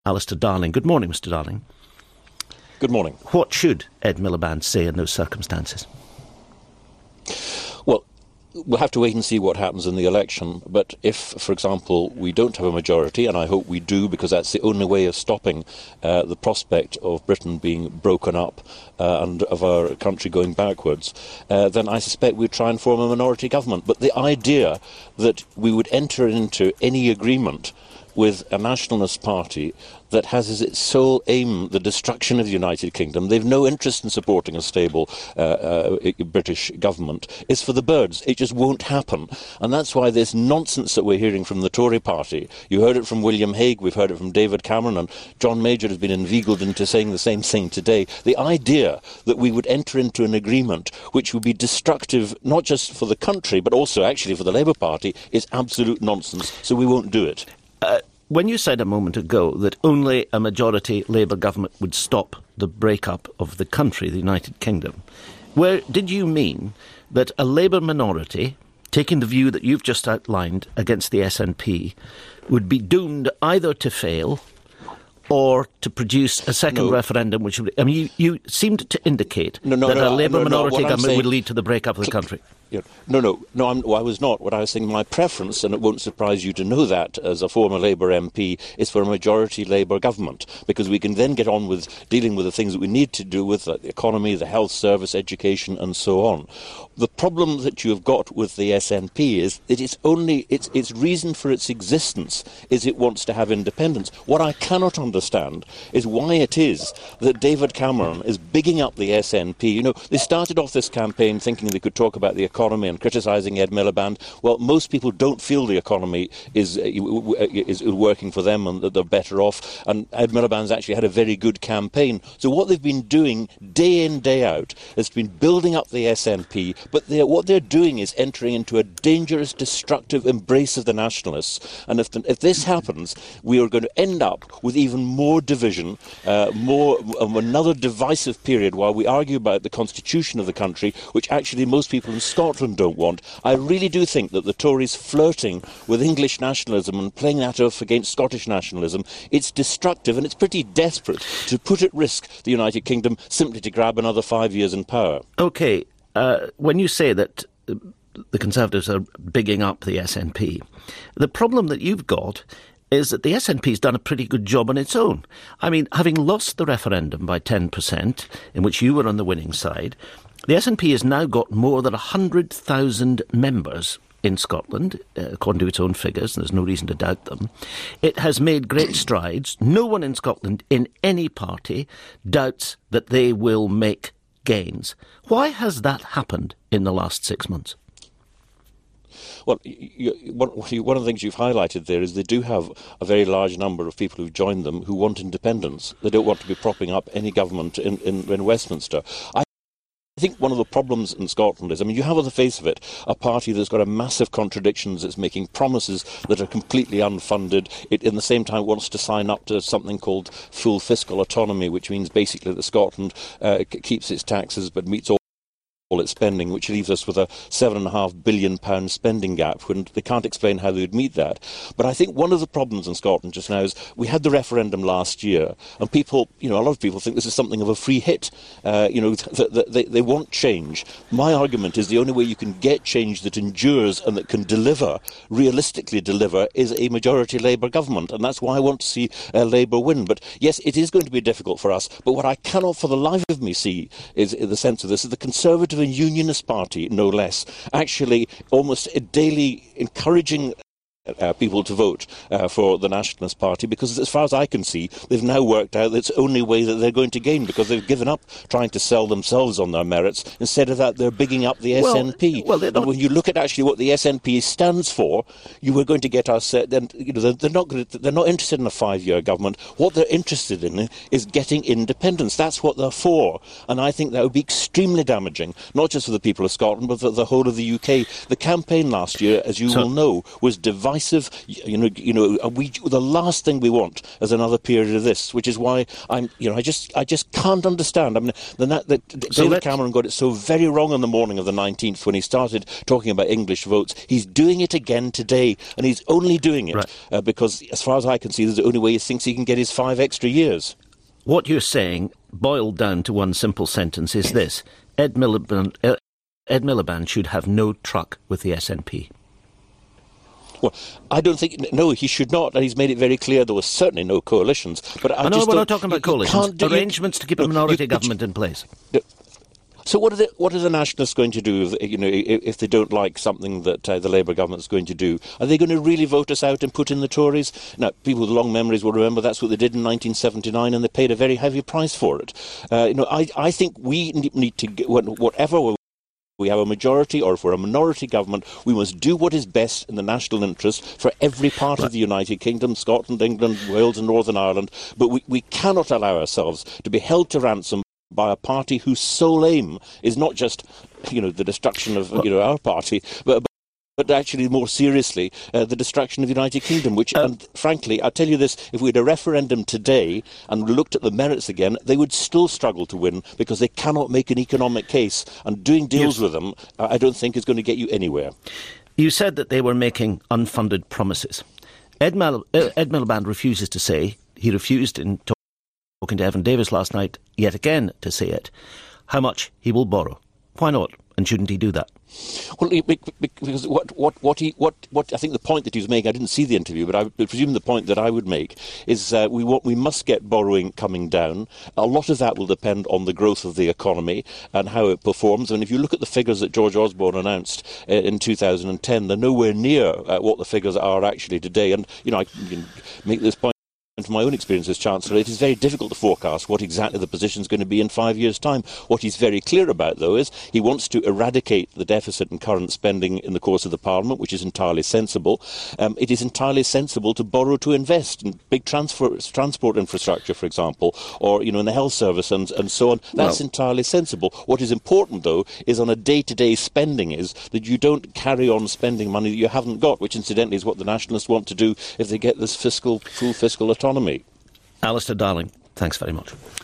Alistair Darling. Good morning, Mr. Darling. Good morning. What should Ed Miliband say in those circumstances? Well, we'll have to wait and see what happens in the election. But if, for example, we don't have a majority, and I hope we do, because that's the only way of stopping the prospect of Britain being broken up and of our country going backwards, then I suspect we'd try and form a minority government. But the idea that we would enter into any agreement with a nationalist party that has as its sole aim the destruction of the United Kingdom, they've no interest in supporting a stable British government, is for the birds. It just won't happen. And that's why this nonsense that we're hearing from the Tory party, you heard it from William Hague, we've heard it from David Cameron, and John Major has been inveigled into saying the same thing today. The idea that we would enter into an agreement which would be destructive not just for the country, but also actually for the Labour Party, is absolute nonsense, so we won't do it. When you said a moment ago that only a majority Labour government would stop the breakup of the country, the United Kingdom, where did you mean that a Labour minority, taking the view that you've just outlined against the SNP, would be doomed either to fail or to produce a second referendum, which would... I mean, you seemed to indicate that a Labour minority government would lead to the breakup of the country. No, I was not. What I was saying, my preference, and it won't surprise you to know that as a former Labour MP, is for a majority Labour government, because we can then get on with dealing with the things that we need to do with the economy, the health service, education, and so on. The problem that you have got with the SNP is that its reason for its existence is it wants to have independence. What I cannot understand is why it is that David Cameron is bigging up the SNP. You know, they started off this campaign thinking they could talk about the economy and criticising Ed Miliband. Well, most people don't feel the economy is working for them and that they're better off, and Ed Miliband's actually had a very good campaign. So what they've been doing day in, day out has been building up the SNP, but what they're doing is entering into a dangerous, destructive embrace of the nationalists. And if this happens, we are going to end up with even more division, another divisive period while we argue about the constitution of the country, which actually most people in Scotland don't want. I really do think that the Tories flirting with English nationalism and playing that off against Scottish nationalism, it's destructive and it's pretty desperate to put at risk the United Kingdom simply to grab another 5 years in power. OK, when you say that the Conservatives are bigging up the SNP, the problem that you've got is that the SNP's done a pretty good job on its own. I mean, having lost the referendum by 10%, in which you were on the winning side, the SNP has now got more than 100,000 members in Scotland, according to its own figures, and there's no reason to doubt them. It has made great strides. No one in Scotland, in any party, doubts that they will make gains. Why has that happened in the last 6 months? Well, one of the things you've highlighted there is they do have a very large number of people who've joined them who want independence. They don't want to be propping up any government in Westminster. I think one of the problems in Scotland is, I mean, you have on the face of it a party that's got a massive contradictions, it's making promises that are completely unfunded. It, in the same time, wants to sign up to something called full fiscal autonomy, which means basically that Scotland keeps its taxes but meets all its spending, which leaves us with a £7.5 billion spending gap, when they can't explain how they would meet that. But I think one of the problems in Scotland just now is we had the referendum last year, and people, a lot of people think this is something of a free hit. They want change. My argument is the only way you can get change that endures and that can realistically deliver, is a majority Labour government, and that's why I want to see Labour win. But yes, it is going to be difficult for us, but what I cannot for the life of me see is, in the sense of this, is the Conservative and Unionist Party, no less, actually almost daily encouraging people to vote for the Nationalist Party, because as far as I can see, they've now worked out that it's the only way that they're going to gain, because they've given up trying to sell themselves on their merits. Instead of that, they're bigging up the SNP. And when you look at actually what the SNP stands for, you were going to get us. They're not interested in a 5-year government. What they're interested in is getting independence. That's what they're for, and I think that would be extremely damaging, not just for the people of Scotland, but for the whole of the UK. The campaign last year, as you will know, was divided divisive. The last thing we want is another period of this, which is why I just can't understand. I mean, David Cameron got it so very wrong on the morning of the 19th when he started talking about English votes. He's doing it again today, and he's only doing it because, as far as I can see, there's the only way he thinks he can get his 5 extra years. What you're saying, boiled down to one simple sentence, is this: Ed Miliband should have no truck with the SNP. Well, I don't think... No, he should not, and he's made it very clear there were certainly no coalitions. But I know we're not talking about coalitions. Arrangements to keep a minority government in place. So what are the Nationalists going to do if they don't like something that the Labour government is going to do? Are they going to really vote us out and put in the Tories? Now, people with long memories will remember that's what they did in 1979, and they paid a very heavy price for it. I think we need to, whatever we have a majority or if we're a minority government, we must do what is best in the national interest for every part of the United Kingdom, Scotland, England, Wales and Northern Ireland. But we cannot allow ourselves to be held to ransom by a party whose sole aim is not just, the destruction of our party, but actually, more seriously, the destruction of the United Kingdom, which, and frankly, I'll tell you this, if we had a referendum today and looked at the merits again, they would still struggle to win because they cannot make an economic case, and doing deals with them, I don't think is going to get you anywhere. You said that they were making unfunded promises. Ed Miliband refuses to say, he refused in talking to Evan Davis last night, yet again to say it, how much he will borrow. Why not? And shouldn't he do that? Well, because what I think the point that he was making, I didn't see the interview, but I presume the point that I would make is we must get borrowing coming down. A lot of that will depend on the growth of the economy and how it performs. And if you look at the figures that George Osborne announced in 2010, they're nowhere near what the figures are actually today. And I can make this point. And from my own experience as Chancellor, it is very difficult to forecast what exactly the position is going to be in 5 years' time. What he's very clear about, though, is he wants to eradicate the deficit and current spending in the course of the Parliament, which is entirely sensible. It is entirely sensible to borrow to invest in big transport infrastructure, for example, or in the health service and so on. That's entirely sensible. What is important, though, is on a day-to-day spending is that you don't carry on spending money that you haven't got, which incidentally is what the Nationalists want to do if they get this full fiscal autonomy. Alistair Darling, thanks very much.